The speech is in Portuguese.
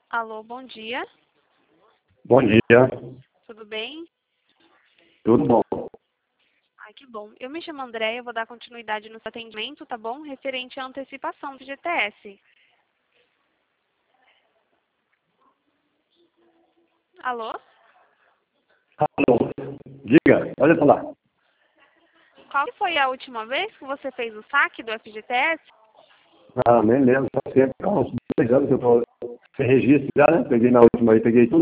Alô, bom dia. Bom dia, Tudo bem? tudo bom? Ai, que bom. Eu me chamo Andréia, eu vou dar continuidade no seu atendimento, tá bom? Referente à antecipação do GTS. Alô? Alô, diga, pode falar. Qual que foi a última vez que você fez o saque do FGTS? Ah, nem lembro, faz tempo, há uns 2 anos que eu estou sem registro já, né? Peguei na última aí, peguei tudo.